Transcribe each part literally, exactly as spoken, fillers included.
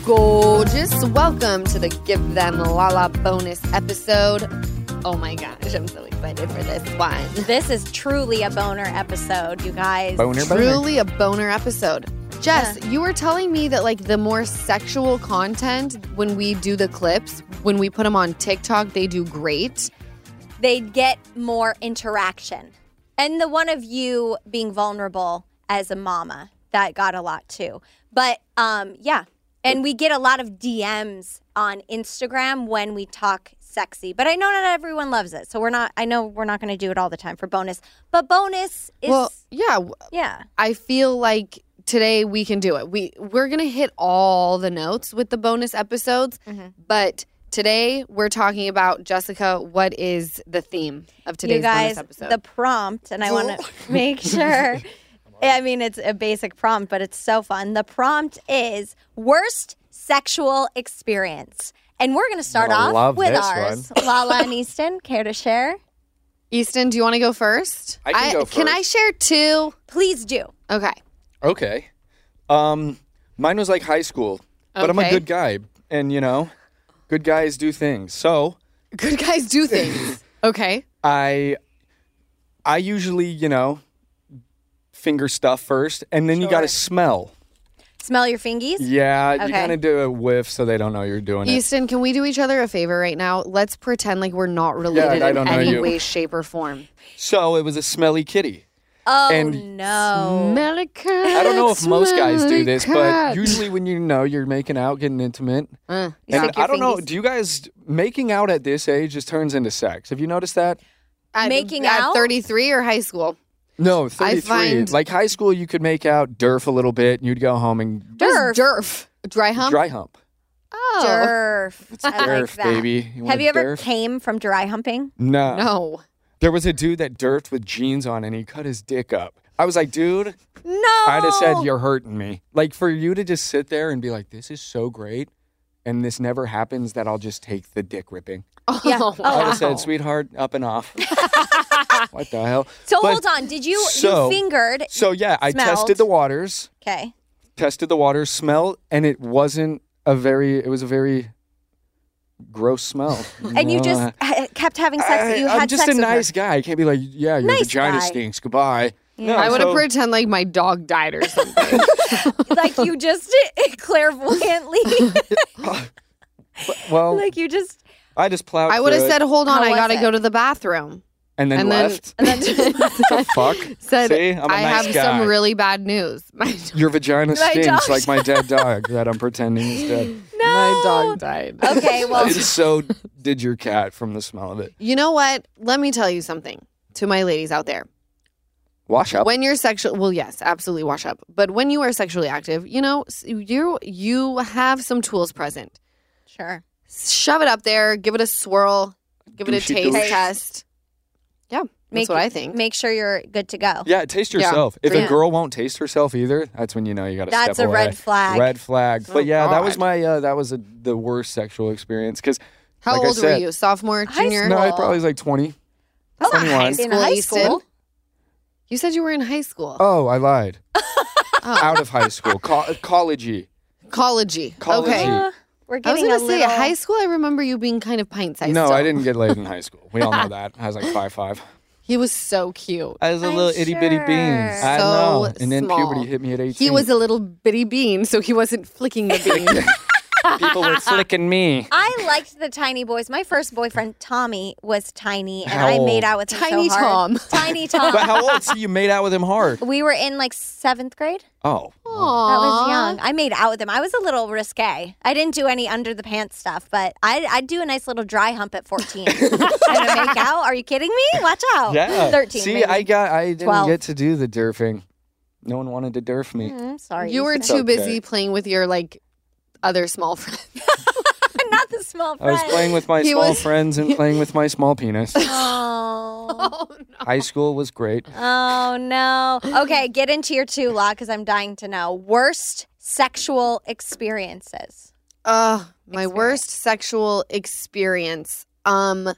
gorgeous. Welcome to the Give Them Lala bonus episode. Oh my gosh, I'm so excited for this one. This is truly a boner episode, you guys. Boner, boner. Truly a boner episode. Jess, yeah. You were telling me that like the more sexual content, when we do the clips, when we put them on TikTok, they do great. They get more interaction. And the one of you being vulnerable as a mama, that got a lot too. But um, yeah, and we get a lot of D Ms on Instagram when we talk sexy. But I know not everyone loves it. So we're not, I know we're not going to do it all the time for bonus. But bonus is... Well, yeah. Yeah. I feel like today we can do it. We, we're going to hit all the notes with the bonus episodes. Mm-hmm. But today we're talking about, Jessica, what is the theme of today's you guys, bonus episode? The prompt, and I want to make sure... I mean, it's a basic prompt, but it's so fun. The prompt is worst sexual experience. And we're going to start I off with this ours. Lala and Easton, care to share? Easton, do you want to go first? I can I, go first. Can I share two? Please do. Okay. Okay. Um, mine was like high school, but okay. I'm a good guy. And, you know, good guys do things. So. Good guys do things. Okay. I, I usually, you know, finger stuff first, and then sure. you got to smell. Smell your fingies? Yeah, okay. You kind of do a whiff so they don't know you're doing Easton, it. Easton, can we do each other a favor right now? Let's pretend like we're not related yeah, in any you. way, shape, or form. So it was a smelly kitty. Oh, and no. Smelly cat, I don't know if most guys do this, cat. but usually when you know you're making out, getting intimate. Uh, and like I don't fingies. know, do you guys, making out at this age just turns into sex? Have you noticed that? At, making at out? thirty-three or high school? No, thirty-three. Find... Like high school, you could make out, derf a little bit, and you'd go home and... Derf. Derf. Dry hump? Dry hump. Oh. Derf. It's I derf, like that. baby. You Have you ever derf? came from dry humping? No. No. There was a dude that derfed with jeans on, and he cut his dick up. I was like, dude... No! I'd have said, you're hurting me. Like, for you to just sit there and be like, this is so great, and this never happens, that I'll just take the dick ripping. Oh, yeah. oh, I'd wow. have said, sweetheart, up and off. What the hell? So but, hold on. Did you, so, you fingered? So, yeah, I smelled. tested the waters. Okay. Tested the waters, smelled, and it wasn't a very, it was a very gross smell. You and know? you just ha- kept having sex. I, you I'm had just sex a with nice her. guy. I can't be like, yeah, your Nice vagina guy. stinks. Goodbye. Yeah. No, I would have so, pretend like my dog died or something. Like you just clairvoyantly. well, like you just. I just plowed I would have through said, it, hold on, How I was got to it? go to the bathroom. and then and left. Then, and then the fuck? said, See, I'm a I nice have guy. some really bad news. My, Your vagina My stinks dog like my dead dog that I'm pretending is dead. No. my dog died. Okay, well. And so did your cat from the smell of it. You know what? Let me tell you something to my ladies out there. Wash up. When you're sexual, well, yes, absolutely wash up. But when you are sexually active, you know, you you have some tools present. Sure. Shove it up there, give it a swirl, give it a Douchey taste douche. test. Yeah, that's Make, what I think. Make sure you're good to go. Yeah, taste Yeah. yourself. If Yeah. a girl won't taste herself either, that's when you know you got to step away. That's a red flag. Red flag. Oh, But yeah, that was God. my uh, that was a, the worst sexual experience because How like I old said, were you? Sophomore, High junior? No, I Cool. probably was like twenty. That's not twenty-one. high In school, high Easton. school? You said you were in high school. Oh, I lied. Oh. Out of high school, Co- collegey. Collegey. Collegey. Okay. Uh, we're I was getting going a to say, little... high school, I remember you being kind of pint-sized. No, still. I didn't get laid in high school. We all know that. I was like five five. He was so cute. I was a I'm little itty bitty sure. beans. I So know. And then small. puberty hit me at eighteen. He was a little bitty bean, so he wasn't flicking the bean. People were flicking me. I liked the tiny boys. My first boyfriend, Tommy, was tiny, and How I made old? out with him Tiny so hard. Tom. Tiny Tom. But how old? So you made out with him hard? We were in like seventh grade. Oh. That was young. I made out with him. I was a little risque. I didn't do any under the pants stuff, but I'd, I'd do a nice little dry hump at fourteen. Trying to make out? Are you kidding me? Watch out. Yeah. thirteen. See, maybe. I got. I didn't twelve. get to do the derfing. No one wanted to derf me. Mm, sorry. You were Ethan. too okay. busy playing with your, like, other small friends. Not the small I was friend. playing with my He small was- friends and playing with my small penis. Oh. Oh, no. High school was great. Oh, no. Okay, get into your two, La, because I'm dying to know. Worst sexual experiences. Uh, my Experience. worst sexual experience. Um,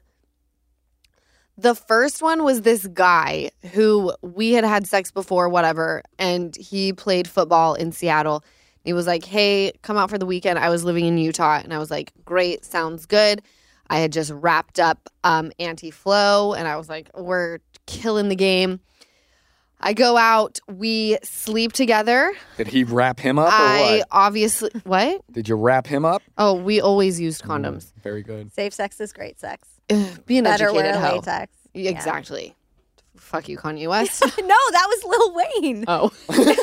the first one was this guy who we had had sex before, whatever, and he played football in Seattle. He was like, hey, come out for the weekend. I was living in Utah. And I was like, great, sounds good. I had just wrapped up um, Anti-Flow, and I was like, we're killing the game. I go out. We sleep together. Did he wrap him up or I what? obviously, what? Did you wrap him up? Oh, we always used condoms. Mm, very good. Safe sex is great sex. Ugh, be an Better educated wear hoe. latex. Yeah. Exactly. Fuck you, Kanye West. No, that was Lil Wayne. Oh.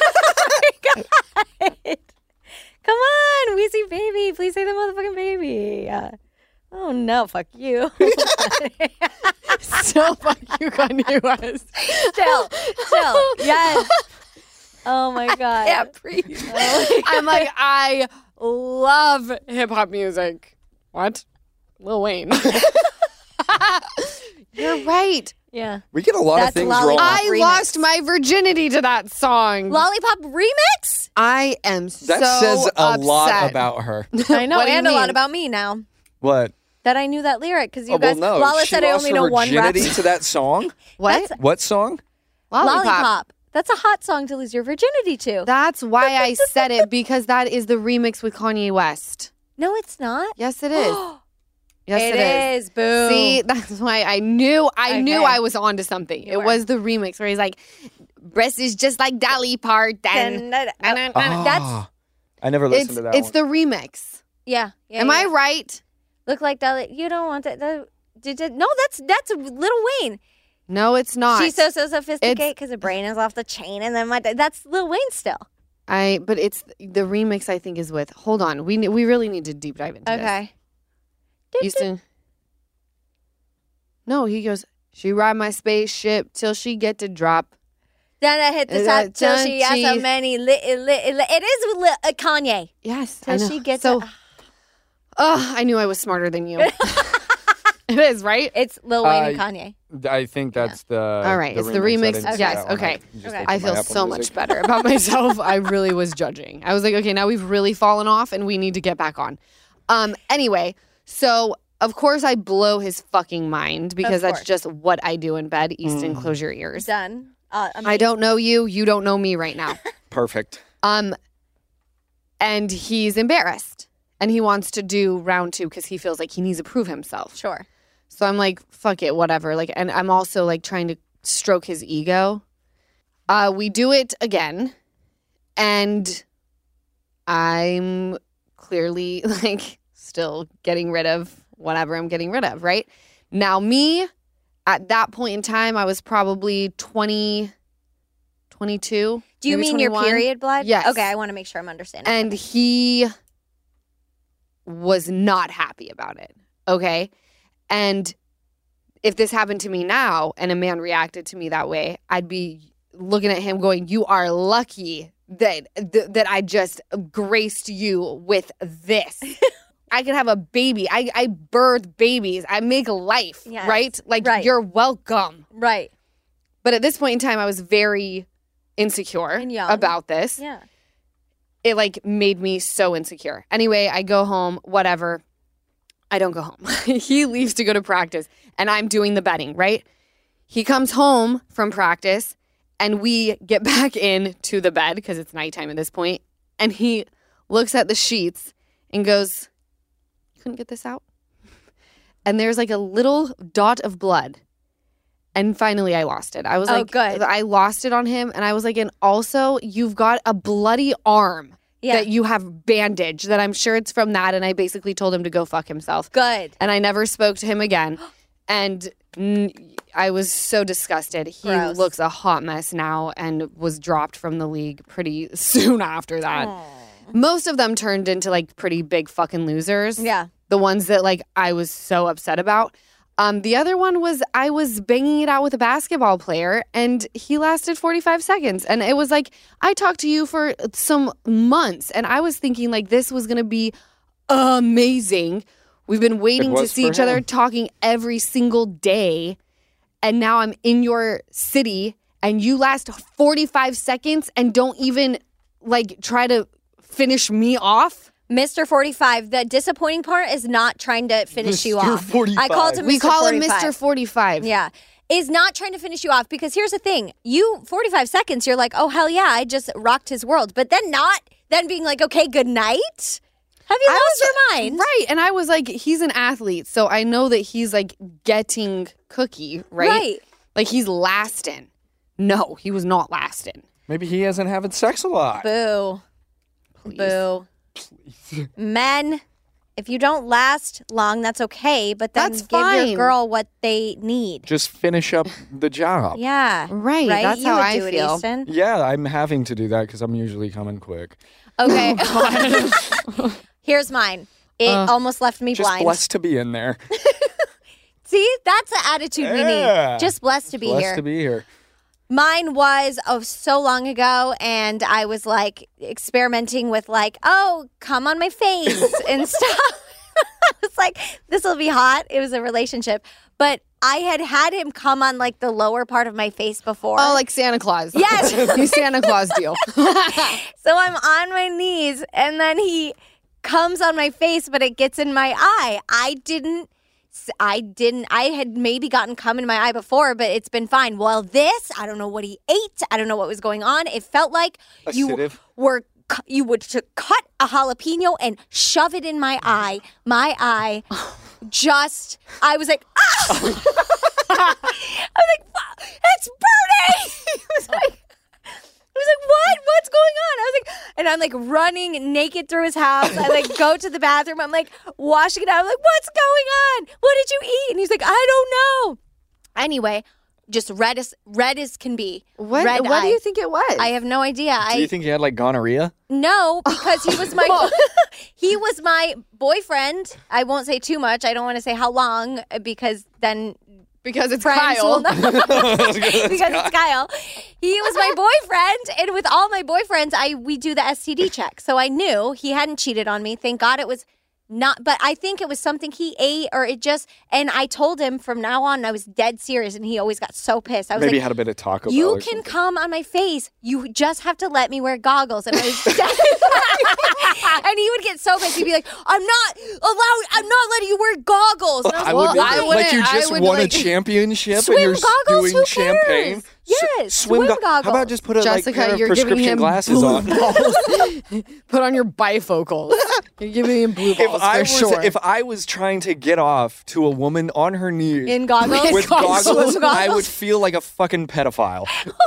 Come on, Weezy baby. Please say the motherfucking baby. Uh, oh, no. Fuck you. So fuck you, Kanye West. Still. Still. Yes. Oh, my God. Yeah, breathe. I'm like, I love hip hop music. What? Lil Wayne. You're right. Yeah. We get a lot That's of things lollipop. wrong. I remix. lost my virginity to that song. Lollipop remix? I am that so says a upset. lot about her. I know, What do you and a lot mean? about me now. What? That I knew that lyric because you Oh, well, guys. no. Lala she said I lost only her know one rap. virginity to that song? What? What song? Lollipop. Lollipop. That's a hot song to lose your virginity to. That's why I said it, because that is the remix with Kanye West. No, it's not. Yes, it is. Yes, it it is. is. Boom. See, that's why I knew I knew Okay. I was onto something. You it were. was the remix where he's like, breast is just like Dolly Parton. Then- And, and- That's- Ah, I never listened it's to that it's one. the remix. yeah. yeah Am yeah. I right? Look like that. You don't want that. The, did, did, no, that's that's Lil Wayne. No, it's not. She's so so sophisticated It's- because her brain is off the chain, and then my that's Lil Wayne still. I but it's the remix I think is with. Hold on. We ne- we really need to deep dive into Okay. this. Houston. No, he goes, she ride my spaceship till she get to drop. Then I hit the Uh, top till she has so Junkie. many. Li- li- li- it is with Li- uh, Kanye. Yes. I Till know. she gets so to- Oh, I knew I was smarter than you. It is, right? It's Lil Wayne and Uh, Kanye. I think that's the. All right, the it's the remix. I remix. didn't see Yes, that one. okay. I just Okay. looked I at my feel Apple so Music. much better about myself. I really was judging. I was like, okay, now we've really fallen off and we need to get back on. Um. Anyway, so of course I blow his fucking mind because Of that's course. just what I do in bed. Easton, Mm. close your ears. Done. Uh, I don't know you. You don't know me right now. Perfect. Um. And he's embarrassed and he wants to do round two because he feels like he needs to prove himself. Sure. So I'm like, fuck it, whatever. Like, and I'm also like trying to stroke his ego. Uh, we do it again, and I'm clearly like still getting rid of whatever I'm getting rid of. Right now, me at that point in time, I was probably twenty, twenty-two. Do you maybe mean your twenty-one. period blood? Yes. Okay, I want to make sure I'm understanding. And he was not happy about it. Okay. And if this happened to me now and a man reacted to me that way, I'd be looking at him going, you are lucky that th- that I just graced you with this. I could have a baby. I, I birth babies. I make life, Yes. right? Like, Right. you're welcome. right. But at this point in time, I was very insecure And young. about this. Yeah. It like made me so insecure. Anyway, I go home, whatever. I don't go home. He leaves to go to practice and I'm doing the betting, right? He comes home from practice and we get back into the bed because it's nighttime at this point. And he looks at the sheets and goes, you couldn't get this out? And there's like a little dot of blood. And finally I lost it. I was Oh, like, good. I lost it on him. And I was like, and also you've got a bloody arm. Yeah. That you have bandage, that I'm sure it's from that. And I basically told him to go fuck himself. Good. And I never spoke to him again. And n- I was so disgusted. He Gross. looks a hot mess now and was dropped from the league pretty soon after that. Most of them turned into like pretty big fucking losers. Yeah. The ones that like I was so upset about. Um, the other one was I was banging it out with a basketball player and he lasted forty-five seconds. And it was like, I talked to you for some months and I was thinking like this was going to be amazing. We've been waiting to was see for each other, him. talking every single day. And now I'm in your city and you last forty-five seconds and don't even like try to finish me off. Mister forty-five. The disappointing part is not trying to finish you Mister off. forty-five. I called him We Mister call forty-five. him Mister forty-five. Yeah. Is not trying to finish you off because here's the thing. You, forty-five seconds, you're like, oh, hell yeah, I just rocked his world. But then not then being like, okay, good night. Have you I lost was- your mind? Right. And I was like, he's an athlete, so I know that he's like getting cookie, right? Right. Like he's lasting. No, he was not lasting. Maybe he isn't having sex a lot. Boo. Please. Boo. Men, if you don't last long, that's okay, but then That's give fine. your girl what they need. Just finish up the job. Yeah. Right. Right? That's you how would I do feel. it, Easton. Yeah, I'm having to do that because I'm usually coming quick. Okay. Here's mine. It Uh, almost left me Just blind. blessed to be in there. See, that's the attitude we Yeah. need. Just blessed to be blessed here. to be here. Mine was oh so long ago, and I was like experimenting with like, oh, come on my face and stuff. I was like, this will be hot. It was a relationship, but I had had him come on like the lower part of my face before. Oh, like Santa Claus. Yes. You Santa Claus deal. So I'm on my knees, and then he comes on my face, but it gets in my eye. I didn't. I didn't. I had maybe gotten cum in my eye before, but it's been fine. Well, this, I don't know what he ate. I don't know what was going on. It felt like you Acidic. were cu- you would to cut a jalapeno and shove it in my eye. My eye, just. I was like, ah! I was like, "Fuck, it's burning. He was like. I was like, what? What's going on? I was like, and I'm like running naked through his house. I like go to the bathroom. I'm like washing it out. I'm like, what's going on? What did you eat? And he's like, I don't know. Anyway, just red as red as can be. What? Red what eye. do you think it was? I have no idea. Do I you think he had like gonorrhea? no, because he was my he was my boyfriend. I won't say too much. I don't want to say how long because then because it's friends Kyle. will know. because it's Kyle. He was my boyfriend, and with all my boyfriends, I we do the S T D check. So I knew he hadn't cheated on me. Thank God it was not, but I think it was something he ate, or it just. And I told him from now on, I was dead serious, and he always got so pissed. I was Maybe like, had a bit of Taco Bell "You or can something. come on my face. You just have to let me wear goggles." And I was dead. And he would get so pissed. He'd be like, "I'm not allowed. I'm not letting you wear goggles." And I was I like, would Well, I like wouldn't- you I just would, won like- a championship Swim and you're goggles? doing Who champagne. cares? Yes, swim go- goggles. How about just put a like, Jessica, pair of you're giving prescription him glasses blue on? balls. Put on your bifocals. You're giving him blue If balls I for was sure. if I was trying to get off to a woman on her knees in goggles. with goggles, goggles, swim I goggles. would feel like a fucking pedophile.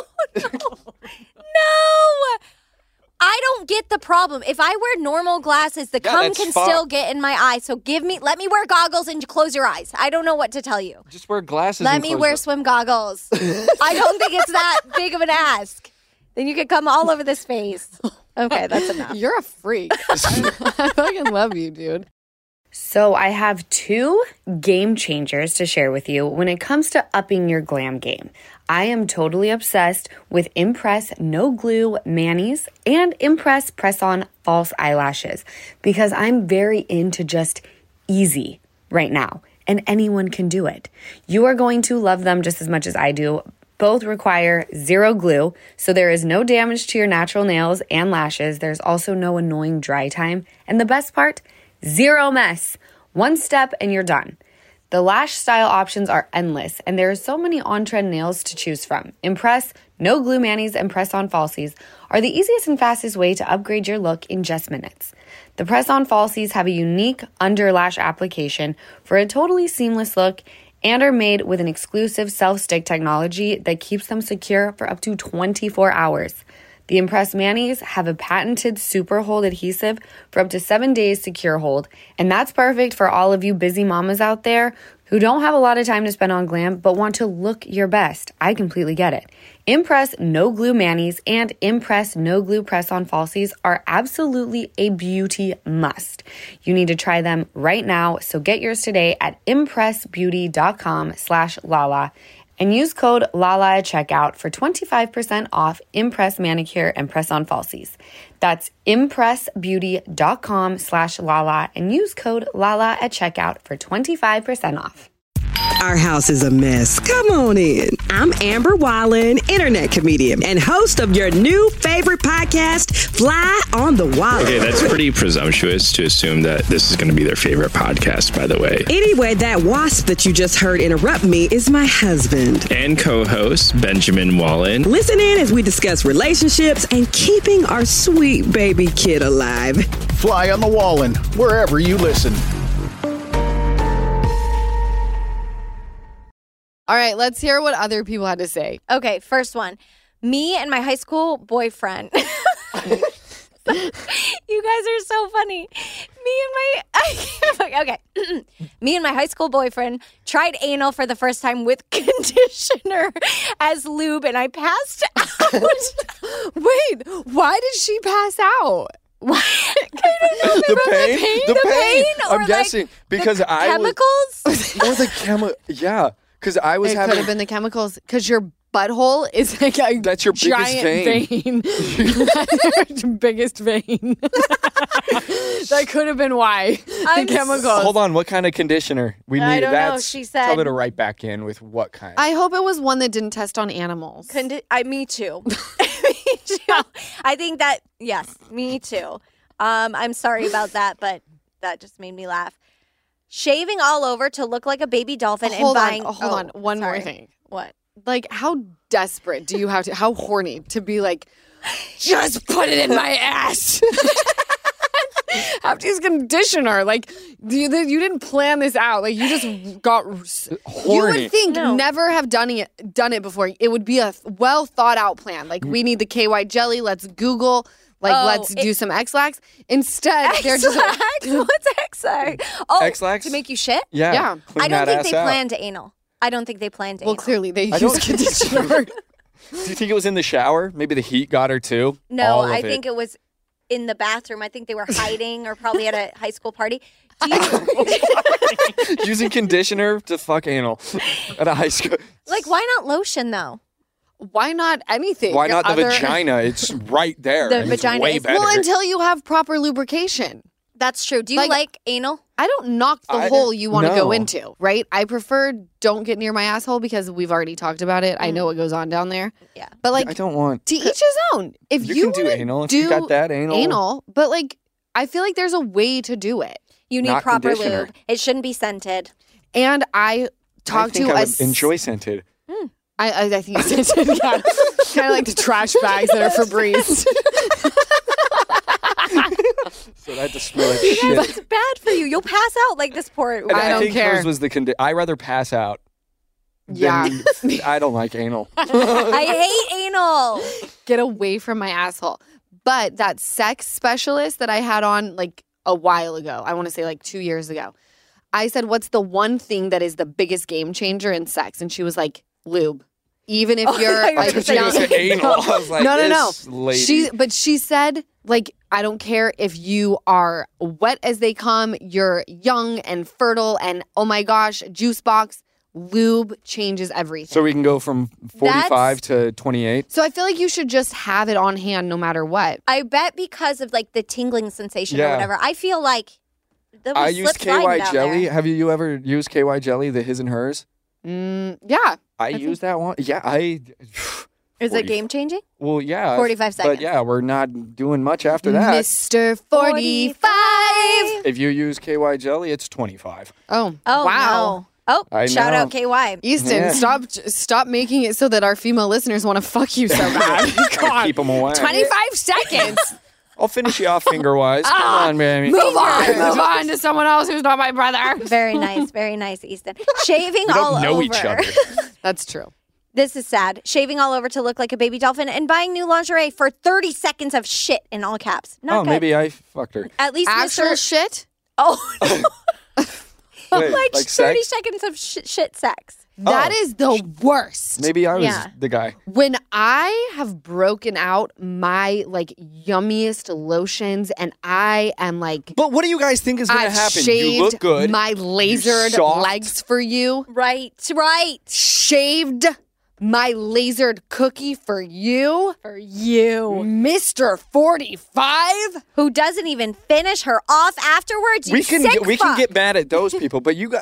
No! I don't get the problem. If I wear normal glasses, the Yeah, cum that's can fine. still get in my eye. So give me, let me wear goggles and close your eyes. I don't know what to tell you. Just wear glasses. Let and me close wear your- swim goggles. I don't think it's that big of an ask. Then you could come all over this face. Okay, that's enough. You're a freak. I fucking love you, dude. So I have two game changers to share with you when it comes to upping your glam game. I am totally obsessed with Impress No Glue Manis and Impress Press-On False Eyelashes because I'm very into just easy right now, and anyone can do it. You are going to love them just as much as I do. Both require zero glue, so there is no damage to your natural nails and lashes. There's also no annoying dry time. And the best part, zero mess. One step and you're done. The lash style options are endless, and there are so many on-trend nails to choose from. Impress, No Glue Manis, and Press-On Falsies are the easiest and fastest way to upgrade your look in just minutes. The Press-On Falsies have a unique under lash application for a totally seamless look and are made with an exclusive self-stick technology that keeps them secure for up to twenty-four hours. The Impress Manis have a patented super hold adhesive for up to seven days secure hold, and that's perfect for all of you busy mamas out there who don't have a lot of time to spend on glam but want to look your best. I completely get it. Impress No Glue Manis and Impress No Glue Press-On Falsies are absolutely a beauty must. You need to try them right now, so get yours today at impressbeauty.com slash Lala and use code Lala at checkout for twenty-five percent off Impress Manicure and Press-On Falsies. That's impressbeauty.com slash Lala and use code Lala at checkout for twenty-five percent off. Our house is a mess. Come on in. I'm Amber Wallen, internet comedian and host of your new favorite podcast, Fly on the Wallen. Okay, that's pretty presumptuous to assume that this is going to be their favorite podcast, by the way. Anyway, that wasp that you just heard interrupt me is my husband. And co-host, Benjamin Wallen. Listen in as we discuss relationships and keeping our sweet baby kid alive. Fly on the Wallen, wherever you listen. All right, let's hear what other people had to say. Okay, first one. Me and my high school boyfriend. You guys are so funny. Me and my okay. Me and my high school boyfriend tried anal for the first time with conditioner as lube, and I passed out. Wait, why did she pass out? Why? The pain? pain? The, The pain. pain? Or, I'm like, guessing because the I chemicals? was or the chemi- Yeah, because I was It could having. have been the chemicals because your butthole is like a That's your biggest giant vein. That's your biggest vein. That could have been why. I'm the chemicals. Hold on, what kind of conditioner? We I need don't know, that's she said- Tell her to write back in with what kind. I hope it was one that didn't test on animals. Condi- I, me too. Me too. I think that, yes, me too. Um, I'm sorry about that, but that just made me laugh. Shaving all over to look like a baby dolphin hold and buying. on, hold oh, on. One sorry. more thing. What? Like, how desperate do you have to? How horny to be like, just put it in my ass. Have to use conditioner. Like, you, you didn't plan this out. Like, you just got Horny. You would think No. never have done it done it before. It would be a well thought out plan. Like, we need the K Y jelly. Let's Google. Like, Oh, let's it- do some X-Lax. Instead, they're just X-Lax? What's X-Lax? Oh, X-Lax? to make you shit? yeah. yeah. clean I don't that think ass they out. planned anal. I don't think they planned well, anal. clearly they I use don't- conditioner. Do you think it was in the shower? Maybe the heat got her too. No, All of I it. think it was in the bathroom. I think they were hiding or probably at a high school party. Do you, Using conditioner to fuck anal at a high school. like, why not lotion, though? Why not anything? Why not the Other- vagina? It's right there. The and it's vagina way is- better. Well, until you have proper lubrication. That's true. Do you like, Like- anal? I don't knock the I- hole you want to go no. into, right? I prefer don't get near my asshole because we've already talked about it. I know what goes on down there. Yeah. But like I don't want. to each his own. If You, you, can do wanna anal if do you got that anal. anal, but like I feel like there's a way to do it. You need Not proper conditioner. lube. It shouldn't be scented. And I I talked think to I a would s- enjoy scented. I, I, I think it's yeah, kind of like the trash bags that are Febreze. So I had to smell like shit. That's bad for you. You'll pass out like this poor. And I don't think care. hers was the condi- I rather pass out. Yeah. than- I don't like anal. I hate anal. Get away from my asshole. But that sex specialist that I had on like a while ago, I want to say like two years ago, I said, what's the one thing that is the biggest game changer in sex? And she was like, lube. Even if Oh, I you're thought you were like gonna say She was young- an anal. I was like, no, no, no. this lady. She, but she said, like, I don't care if you are wet as they come, you're young and fertile, and oh my gosh, juice box, lube changes everything. So we can go from forty-five to twenty-eight. So I feel like you should just have it on hand no matter what. I bet because of like the tingling sensation or Yeah. whatever. I feel like that I we used slip K Y sliding down jelly. there. Have you ever used K Y jelly, the his and hers? Mm, yeah. I, used that one. Yeah, I. Is forty it game changing? Well, yeah. forty-five seconds. But yeah, we're not doing much after that. Mister forty-five. If you use K Y jelly, it's twenty-five. Oh, Oh wow. no. Oh, I shout know. out K Y. Easton, Yeah. stop stop making it so that our female listeners want to fuck you so bad. God. Keep them away. twenty-five seconds. I'll finish you off finger wise. Come on, baby. Move on. Move on to someone else who's not my brother. Very nice, very nice, Easton. Shaving We all don't know over. each other. That's true. This is sad. Shaving all over to look like a baby dolphin and buying new lingerie for thirty seconds of shit in all caps. Not Oh, good. maybe I fucked her. At least Actual Mister shit? Oh, Wait, like, like thirty sex? seconds of sh- shit sex. That Oh. is the worst. Maybe I was Yeah. the guy. When I have broken out my like yummiest lotions and I am like But what do you guys think is going to I've happen? shaved You look good. my lasered soft. legs for you. Right, right. Shaved my lasered cookie for you. For you. Mister forty-five? Who doesn't even finish her off afterwards? You we can sick get, we can fuck. get mad at those people, but you got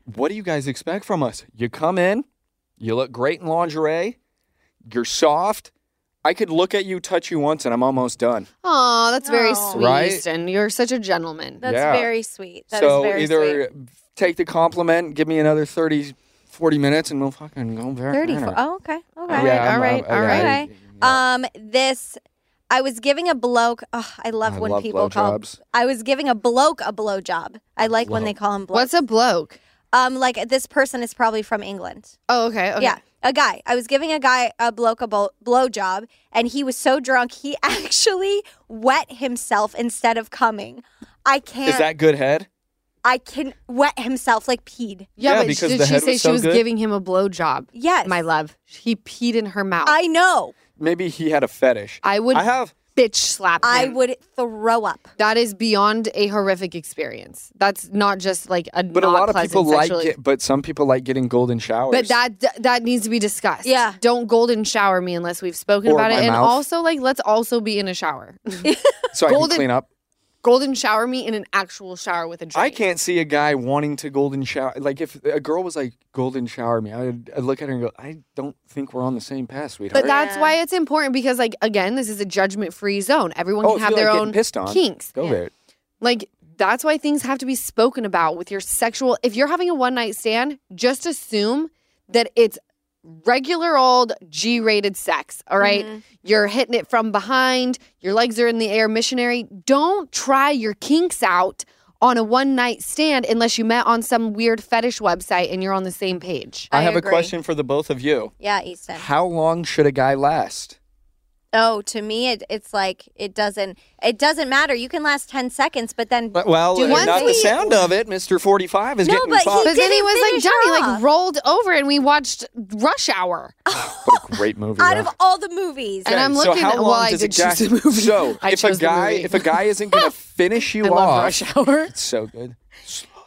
what do you guys expect from us? You come in, you look great in lingerie, you're soft. I could look at you, touch you once, and I'm almost done. Oh, that's very Oh. sweet. Right? And you're such a gentleman. That's Yeah. very sweet. That is so very either sweet. take the compliment, give me another thirty, forty minutes, and we'll fucking go back. thirty. dinner. Oh, okay. Okay. All right, Yeah, I'm- all right, I'm- all right. I- Okay. yeah. Um, this, I was giving a bloke. Oh, I love I when love people call. blowjobs. I was giving a bloke a blowjob. I like when they call him bloke. What's a bloke? Um, like this person is probably from England. Oh, okay. okay. Yeah, a guy. I was giving a guy a bloke a blow, blow job, and he was so drunk he actually wet himself instead of coming. I can't. Is that good head? I can wet himself like peed. Yeah, Yeah, but because did the she head say was she so was good? giving him a blowjob? Yes, My love. He peed in her mouth. I know. Maybe he had a fetish. I would I have. bitch slap him. I would throw up. That is beyond a horrific experience. That's not just like a But a not lot of pleasant people like sexually- it. But some people like getting golden showers. But that that needs to be discussed. Yeah. Don't golden shower me unless we've spoken Or about it. my And mouth. also, like, let's also be in a shower. so I golden- can clean up. golden shower me in an actual shower with a drink. I can't see a guy wanting to golden shower. Like if a girl was like golden shower me, I would I'd look at her and go, I don't think we're on the same path, sweetheart. But that's Yeah. why it's important because, like, again, this is a judgment-free zone. Everyone oh, can if have you their like own getting pissed on, kinks. Go there. Like, that's why things have to be spoken about with your sexual. If you're having a one night stand, just assume that it's regular old G rated sex. All right? Mm-hmm. You're hitting it from behind, your legs are in the air, missionary. Don't try your kinks out on a one night stand unless you met on some weird fetish website and you're on the same page. I, I have agree. a question for the both of you. Yeah, Easton. How long should a guy last? Oh, to me, it, it's like it doesn't. It doesn't matter. You can last ten seconds, but then But, well, Do uh, once not the we- sound of it. Mister forty-five is No, getting but he fucked. But then he didn't was like, finish Johnny, her like off. rolled over and we watched Rush Hour. What a great movie. out that. of all the movies, And I'm so looking how at- long well, I does did a guy, choose the movie. So I if a chose the guy movie. if a guy isn't gonna finish you I love off, Rush Hour. it's so good. Slow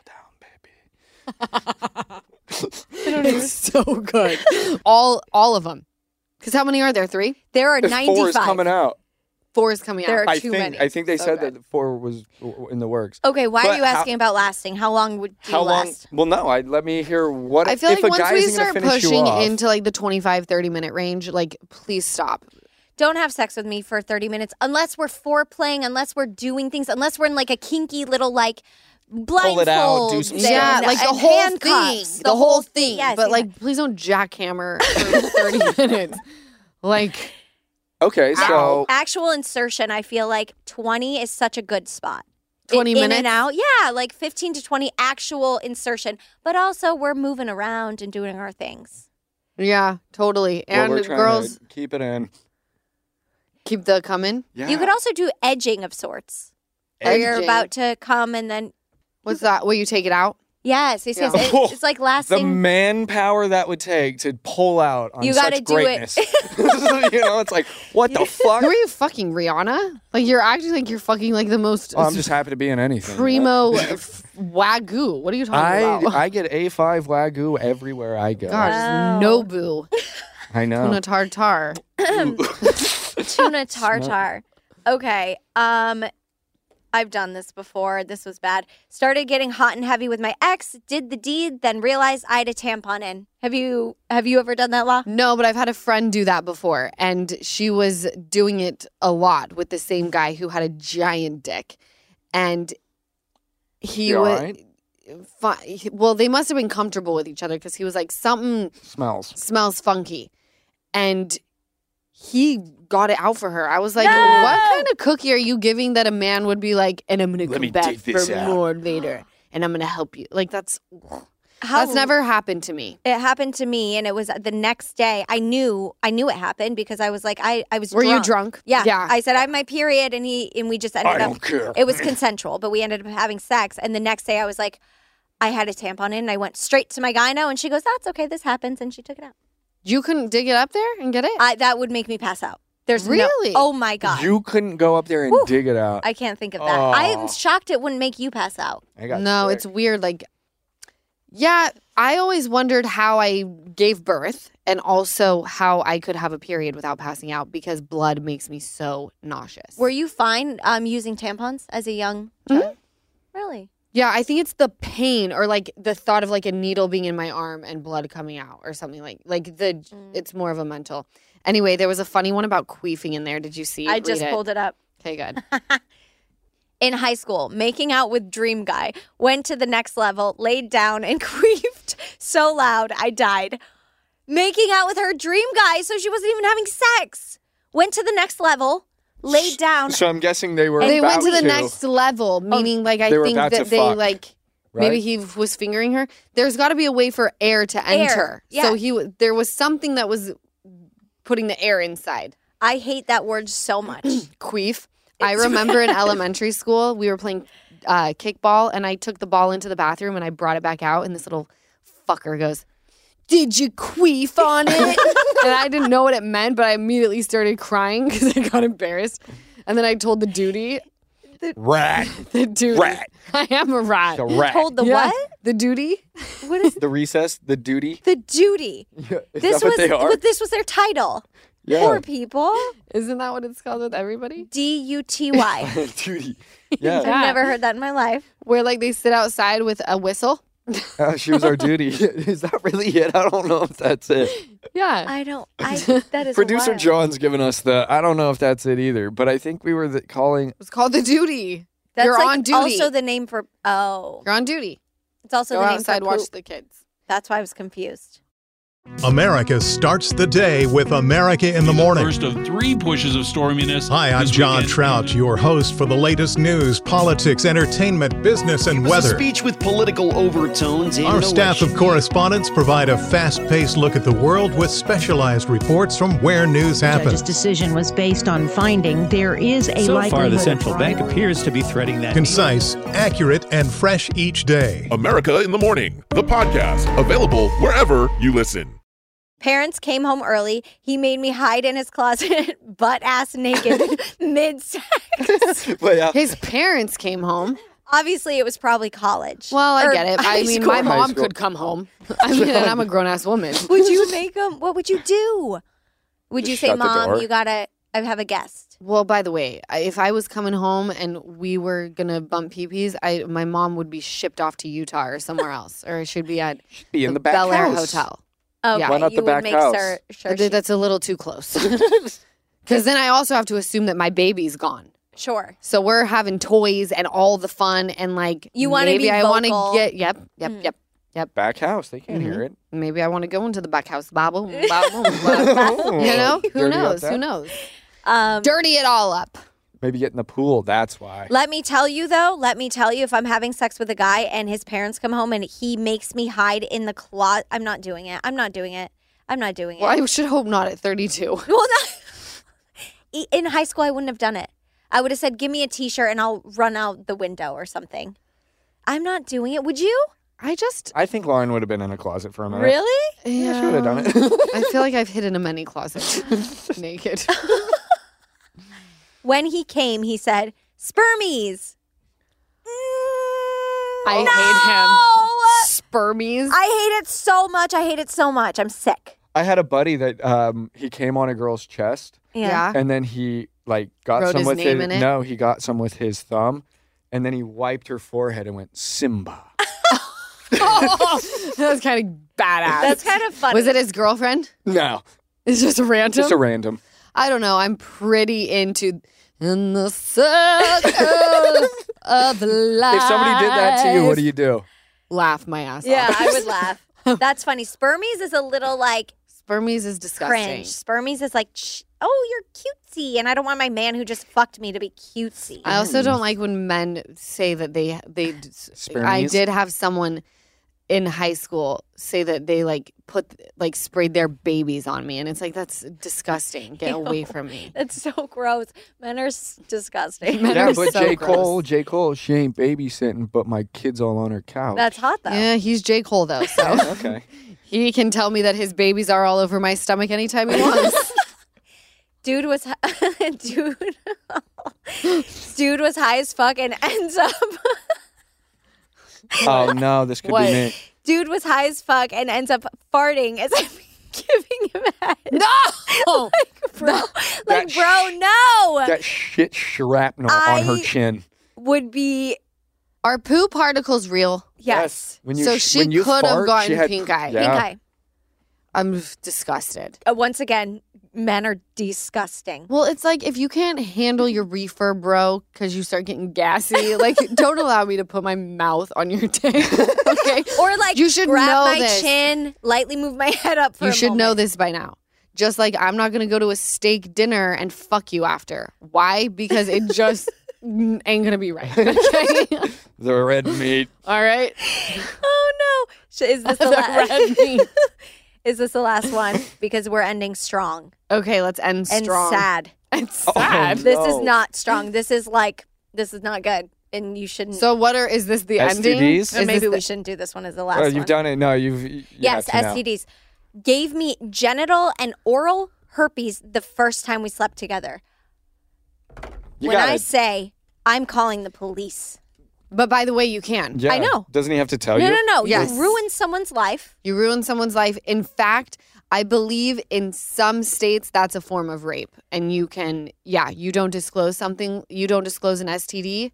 down, baby. It's so good. all all of them. Because how many are there? Three? there are If four is ninety-five. coming out. Four is coming There out. are I too think many. I think they So said good. that four was w- in the works. Okay, why But are you how- asking about lasting? How long would you How long? last? Well, no. I let me hear what I feel if like a once guy we isn't gonna start finish you pushing off, into like the twenty-five, thirty minute range, like please stop. Don't have sex with me for thirty minutes unless we're foreplaying, unless we're doing things, unless we're in like a kinky little like blindfold. it out, do some stuff. Yeah, and- like the and whole handcuffs. thing. The, whole thing. Yes, but yes. like please don't jackhammer for thirty minutes. Like okay, so actual insertion, I feel like twenty is such a good spot. twenty in, in minutes. and out. Yeah, like fifteen to twenty actual insertion. But also we're moving around and doing our things. Yeah, totally. well, And we're trying girls to keep it in. keep the coming. Yeah. You could also do edging of sorts. Where you're Edging. about to come and then What's that? Will you take it out? yes, yes, yes. Yeah. It- it's like the lasting. manpower that would take to pull out on You such gotta do it. greatness. you know, it's like what the fuck? Who are you fucking Rihanna? Like you're acting like you're fucking like the most Oh, I'm just happy to be in anything. primo f- wagyu. What are you talking I about? I get A five Wagyu everywhere I go. Gosh, Wow. Nobu. I know. Tuna tartar. Tuna tartar. Okay. Um I've done this before. This was bad. Started getting hot and heavy with my ex, did the deed, then realized I had a tampon in. Have you have you ever done that, Law? No, but I've had a friend do that before, and she was doing it a lot with the same guy who had a giant dick, and he You all was. right? Fi- well, they must have been comfortable with each other because he was like, something Smells. smells funky, and he got it out for her. I was like, No! what kind of cookie are you giving that a man would be like, and I'm gonna Let come me back dig this for out." more later, and I'm gonna help you. Like that's How that's never happened to me. It happened to me, and it was the next day. I knew I knew it happened because I was like, I, I was. Were drunk. you drunk? Yeah. Yeah. I said I have my period, and he and we just ended I up. don't care. It was consensual, but we ended up having sex. And the next day, I was like, I had a tampon in, and I went straight to my gyno, and she goes, "That's okay, this happens," and she took it out. You couldn't dig it up there and get it? I, that would make me pass out. There's no- Really? oh my god. You couldn't go up there and Whew. dig it out. I can't think of that. Oh. I'm shocked it wouldn't make you pass out. I got No, sick. it's weird. Like, yeah, I always wondered how I gave birth and also how I could have a period without passing out because blood makes me so nauseous. Were you fine um, using tampons as a young Mm-hmm. child? Really? Yeah, I think it's the pain or like the thought of like a needle being in my arm and blood coming out or something like like the mm. it's more of a mental. Anyway, there was a funny one about queefing in there. Did you see? I Read just it. pulled it up. Okay, good. In high school, making out with dream guy, went to the next level, laid down and queefed so loud I died. Making out with her dream guy, so she wasn't even having sex. Went to the next level. Laid down. So I'm guessing they were. They about went to the to. next level, meaning like I They were think about that to they fuck, like right? maybe he was fingering her. There's got to be a way for air to Air, enter. yeah. So he w- there was something that was putting the air inside. I hate that word so much. Queef. I remember in elementary school we were playing uh, kickball, and I took the ball into the bathroom and I brought it back out, and this little fucker goes, "Did you queef on it?" And I didn't know what it meant, but I immediately started crying because I got embarrassed. And then I told the duty. The, rat. The duty. Rat. I am a rat. The rat. Told the Yeah. what? The duty. What is The recess, the duty. the duty? Yeah, is This that what was they are? but this was their title. Yeah. Poor people. Isn't that what it's called with everybody? D U T Y. duty. Yeah. I've never heard that in my life. Where like they sit outside with a whistle. Uh, she was our duty. Is that really it? I don't know if that's it. Yeah. I don't. I that is Producer wild. John's giving us the. I don't know if that's it either, but I think we were the, calling. It's called the duty. That's You're like on duty. Also the name for oh, You're on duty. it's also Go the name outside, for watch poop. the kids. That's why I was confused. America starts the day with America in the morning. First of three pushes of storminess. Hi, I'm this John weekend. Trout, your host for the latest news, politics, entertainment, business, and It was a weather. speech with political overtones. And Our an staff of election. correspondents provide a fast-paced look at the world with specialized reports from where news The judge's happens. decision was based on finding there is a So likelihood far, the of central fraud. bank appears to be threading that. Concise, accurate, and fresh each day. America in the Morning, the podcast, available wherever you listen. Parents came home early. He made me hide in his closet, butt ass naked, mid sex. But yeah. His parents came home. Obviously, it was probably college. Well, I Or get it. I high mean, school. my High mom school. could come home. I mean, and I'm a grown ass woman. Would you make him? What would you do? Would you Just say, shut the "Mom, door." you gotta I have a guest"? Well, by the way, I- if I was coming home and we were gonna bump pee-pees, I my mom would be shipped off to Utah or somewhere else, or she'd be at Be in the back Bel Air house. Hotel. Okay, Yeah. Why not you the back would make house? sure, sure I think she- that's a little too close. Because then I also have to assume that my baby's gone. sure. So we're having toys and all the fun and like You wanna maybe be I want to vocal. get yep yep Mm. yep yep. Back house. They can't Mhm. hear it. Maybe I want to go into the back house. Babble, babble, babble. You know who Dirty up knows? that. Who knows? Um, Dirty it all up. Maybe get in the pool. That's why. Let me tell you, though, let me tell you, if I'm having sex with a guy and his parents come home and he makes me hide in the closet, I'm not doing it. I'm not doing it. I'm not doing it. Well, I should hope not at thirty-two. Well, not, in high school, I wouldn't have done it. I would have said, give me a T-shirt and I'll run out the window or something. I'm not doing it. Would you? I just I think Lauren would have been in a closet for a minute. Really? Yeah, she would have done it. I feel like I've hidden in many closets naked. When he came, he said, spermies. I No! hate him. Spermies. I hate it so much. I hate it so much. I'm sick. I had a buddy that um, he came on a girl's chest, Yeah. and then he like got Wrote some his with name his in it? no, he got some with his thumb, and then he wiped her forehead and went Simba. that was kind of badass. That's kind of funny. Was it his girlfriend? No, It's just random. just a random. I don't know. I'm pretty into in the circle of life. If somebody did that to you, what do you do? Laugh my ass Yeah, off. I would laugh. That's funny. Spermies is a little like Spermies is disgusting. cringe. Spermies is like, Shh, oh, you're cutesy. And I don't want my man who just fucked me to be cutesy. I also don't like when men say that they they. I Spermies? did have someone in high school say that they like put like sprayed their babies on me, and it's like that's disgusting. Get away from me. That's so gross. Men are s- disgusting. Men Yeah, are but so J. gross. Cole, J. Cole, she ain't babysitting, but my kid's all on her couch. That's hot, though. Yeah, he's J. Cole though, so okay. he can tell me that his babies are all over my stomach anytime he wants. Dude was dude. Dude was high as fuck and ends up. Oh no, this could What? be me. Dude was high as fuck and ends up farting as I'm giving him head. No, like, bro, like, That bro, no. That shit shrapnel on her I- chin. Would be Are poo particles real? Yes. When you, So sh- she when you could have fart, gotten she had, pink eye. Yeah. Pink eye. I'm disgusted. Uh, once again, men are disgusting. Well, it's like if you can't handle your reefer, bro, because you start getting gassy, like don't allow me to put my mouth on your dick. Okay? Or like you should grab know my this. lightly lightly move my head up for You a should know moment. this by now. Just like I'm not going to go to a steak dinner and fuck you after. Why? Because it just ain't going to be right. Okay? The red meat. All right? Oh no. Sh- Is this the, The last? red meat. Is this the last one? Because we're ending strong Okay, let's end and strong. sad. And sad. Oh, This is No. not strong. This is like this is not good, and you shouldn't. So what are, is this the S T Ds? ending? Is or maybe this we the- shouldn't do this one as the last Oh, one. you've done it. No, you've. You Yes, have to now. S T Ds. Gave me genital and oral herpes the first time we slept together. You when got I it. say I'm calling the police. But by the way, you can. Yeah. I know. Doesn't he have to tell No, you? no, no. Yes. You ruined someone's life. You ruin someone's life. In fact, I believe in some states that's a form of rape. And you can, yeah, you don't disclose something, you don't disclose an S T D.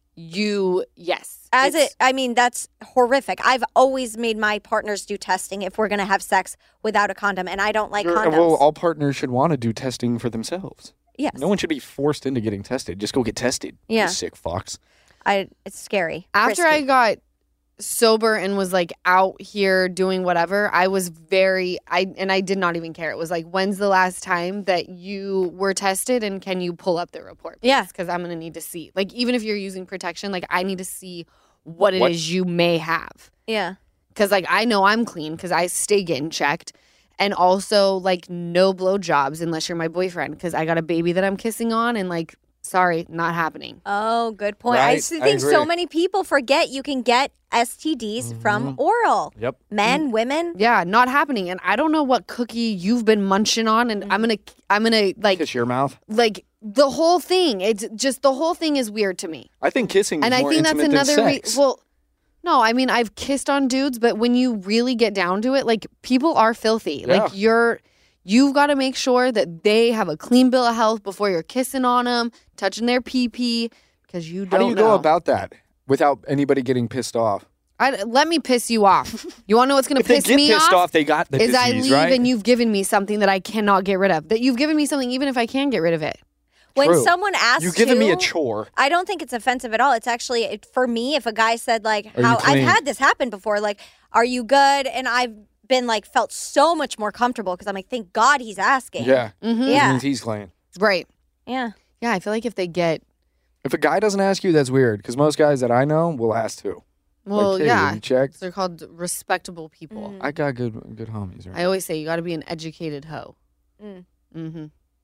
You, yes. As it's- it, I mean, that's horrific. I've always made my partners do testing if we're going to have sex without a condom, and I don't like You're- condoms. Well, all partners should want to do testing for themselves. yes. No one should be forced into getting tested. Just go get tested. Yeah. You sick fucks. I, it's scary. After Risky. I got sober and was like out here doing whatever, I was very, I and I did not even care. It was like, when's the last time that you were tested and can you pull up the report? Yeah. Because I'm going to need to see. Like, even if you're using protection, like, I need to see what it What? is you may have. Yeah. Because, like, I know I'm clean because I stay getting checked. And also, like, no blowjobs unless you're my boyfriend because I got a baby that I'm kissing on and, like, sorry, not happening. Oh, good point. I Right, s- I think so agree. many people forget you can get S T Ds from oral. Yep. Men, women. Yeah, not happening. And I don't know what cookie you've been munching on. And I'm going to, I'm going to, like, Kiss your mouth. like, the whole thing. It's just, the whole thing is weird to me. I think kissing And is I more think that's intimate another than re- sex. well, no, I mean I've kissed on dudes, but when you really get down to it, like people are filthy. Yeah. Like you're you've got to make sure that they have a clean bill of health before you're kissing on them, touching their pee pee because you How don't do you know. go about that without anybody getting pissed off? I, let me piss you off. You want to know what's going If to they piss get me pissed off? off, they got the is I disease, leave right? and you've given me something that I cannot get rid of. That you've given me something even if I can get rid of it. When True. someone asks You've given me a you- chore. I don't think it's offensive at all. It's actually it, for me. If a guy said like, Are you "How I've clean? had this happen before," like, "Are you good?" and I've been like felt so much more comfortable because I'm like, "Thank God he's asking." Yeah. Mm-hmm. It Yeah. means he's clean. Right. Yeah. Yeah, I feel like if they get If a guy doesn't ask you, that's weird. Because most guys that I know will ask too. well, like, hey, yeah, you checked? they're called respectable people. Mm. I got good good homies, right? I always say you got to be an educated hoe. Mm. Mm-hmm.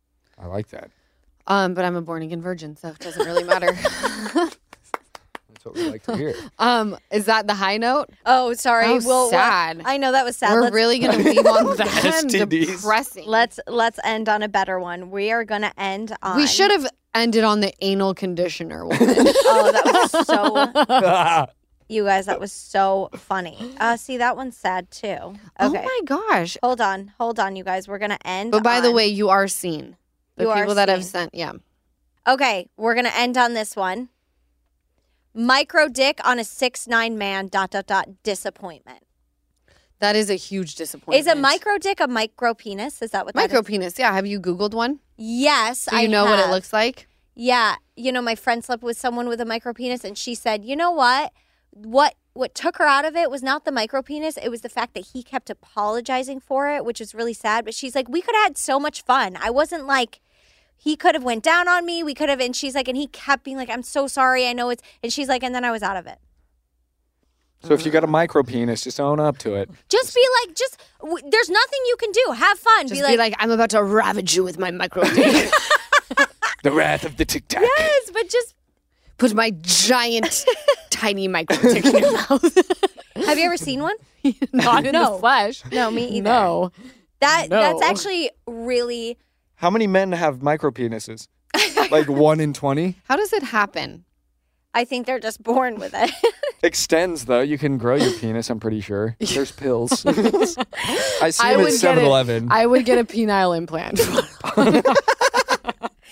I like that. Um, but I'm a born again virgin, so it doesn't really matter. That's what we like to hear. um, is that the high note? Oh, sorry. How well, what- sad. I know that was sad. We're let's, really gonna leave on that. S T Ds. Depressing. let's let's end on a better one. We are gonna end on. We should have ended on the anal conditioner one. Oh, that was so. You guys, that was so funny. Uh, see, that one's sad too. Okay. Oh my gosh! Hold on, hold on, you guys. We're gonna end. But by the on- way, you are seen. The You are people that have seen. sent, yeah. Okay, we're gonna end on this one. Micro dick on a six nine man. Dot dot dot. Disappointment. That is a huge disappointment. Is a micro dick a micro penis? Is that what that micro is? penis? Yeah. Have you Googled one? Yes, Do you I know what it have. looks like? Yeah, you know, my friend slept with someone with a micro penis, and she said, you know what? What what took her out of it was not the micro penis; it was the fact that he kept apologizing for it, which was really sad. But she's like, we could have had so much fun. I wasn't like. He could have went down on me. We could have, and she's like, and he kept being like, I'm so sorry. I know it's, and she's like, and then I was out of it. So if you got a micro penis, just own up to it. Just be like, just, w- there's nothing you can do. Have fun. Just be like, be like, I'm about to ravage you with my micro dick. The wrath of the Tic Tac. yes, but just, Put my giant, tiny micro dick in your mouth. have you ever seen one? Not in No. the flesh. No, me either. No. That No. That's actually really, How many men have micro penises? Like one in twenty? How does it happen? I think they're just born with it. Extends, though. You can grow your penis, I'm pretty sure. There's pills. I see I them would at get seven it. eleven. I would get a penile implant.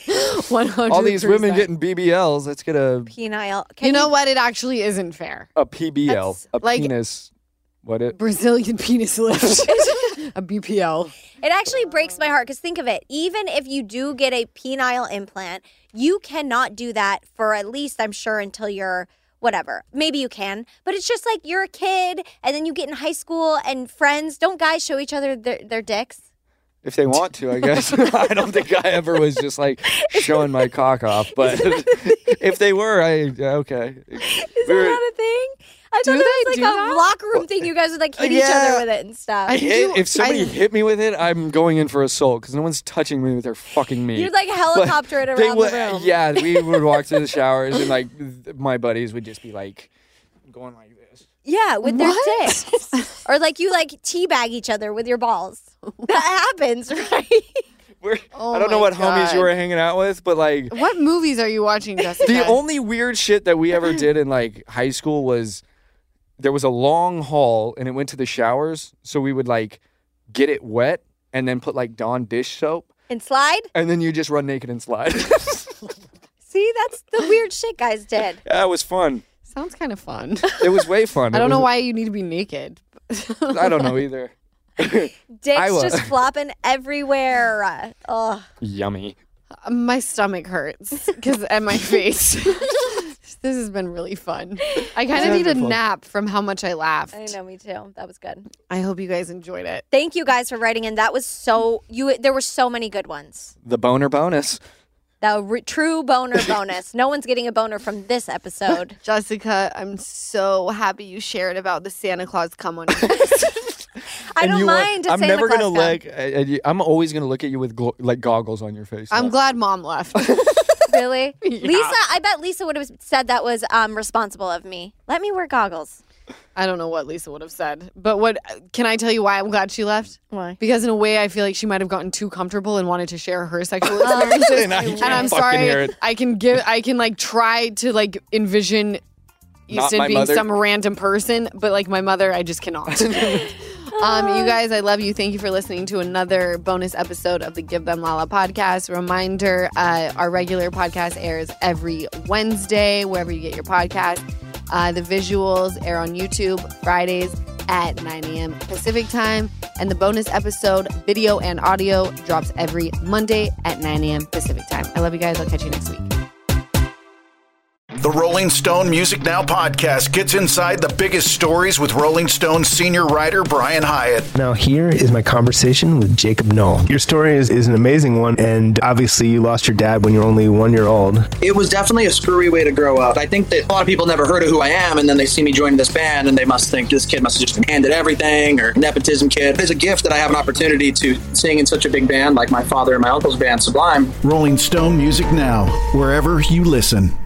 one hundred percent. All these women getting B B Ls. Let's get a Penile. Can You know what? It actually isn't fair. a P B L, That's a like- penis. What it? Brazilian penis lift. A B P L. It actually breaks my heart because think of it. Even if you do get a penile implant, you cannot do that for at least, I'm sure, until you're whatever. Maybe you can. But it's just like you're a kid and then you get in high school and friends. Don't guys show each other their, their dicks? If they want to, I guess. I don't think I ever was just like showing my cock off, but if they were, I okay. Is that not a thing? I Do thought it was they like do a that? locker room thing. You guys would like hit each Yeah. other with it and stuff. I- Hit, if somebody I- hit me with it, I'm going in for assault because no one's touching me with their fucking meat. You'd like helicopter it They around would- the room. Yeah, we would walk to the showers and like th- my buddies would just be like going like this. Yeah, with their What? dicks. Or like you like teabag each other with your balls. That happens, right? We're, Oh I don't know my what homies God. you were hanging out with, but like What movies are you watching, Jessica? the only weird shit that we ever did in like high school was there was a long hall and it went to the showers, so we would like get it wet and then put like Dawn dish soap And slide? and then you just run naked and slide. See, that's the weird shit guys did. Yeah, it was fun. Sounds kind of fun. It was way fun. I It don't know was- why you need to be naked. I don't know either. Dicks I was- just flopping everywhere. Uh, oh, Yummy. My stomach hurts because and my face. This has been really fun. I kind of has need a been fun. nap from how much I laughed. I know, me too. That was good. I hope you guys enjoyed it. Thank you guys for writing in. That was so you. There were so many good ones. The boner bonus. The re- true boner bonus. No one's getting a boner from this episode. Jessica, I'm so happy you shared about the Santa Claus come on. I And don't you want- mind. a I'm Santa never Claus gonna come. like. uh, uh, I'm always gonna look at you with glo- like goggles on your face. I'm though. glad Mom left. Really? Yeah. Lisa, I bet Lisa would have said that was um, responsible of me. Let me wear goggles. I don't know what Lisa would have said, but what can I tell you why I'm glad she left? Why? Because in a way, I feel like she might have gotten too comfortable and wanted to share her sexual experiences. And I and can't I'm fucking sorry, hear it. I can give, I can like try to like envision Not Easton my being mother. some random person, but like my mother, I just cannot. Um, you guys, I love you. Thank you for listening to another bonus episode of the Give Them Lala podcast. Reminder, uh, our regular podcast airs every Wednesday, wherever you get your podcast. Uh, the visuals air on YouTube Fridays at nine a.m. Pacific time. And the bonus episode, video and audio, drops every Monday at nine a.m. Pacific time. I love you guys. I'll catch you next week. The Rolling Stone Music Now podcast gets inside the biggest stories with Rolling Stone senior writer Brian Hyatt. Now, here is my conversation with Jacob Knoll. Your story is, is an amazing one, and obviously you lost your dad when you were only one year old. It was definitely a screwy way to grow up. I think that a lot of people never heard of who I am, and then they see me joining this band, and they must think this kid must have just been handed everything, or nepotism kid. It's a gift that I have an opportunity to sing in such a big band like my father and my uncle's band, Sublime. Rolling Stone Music Now, wherever you listen.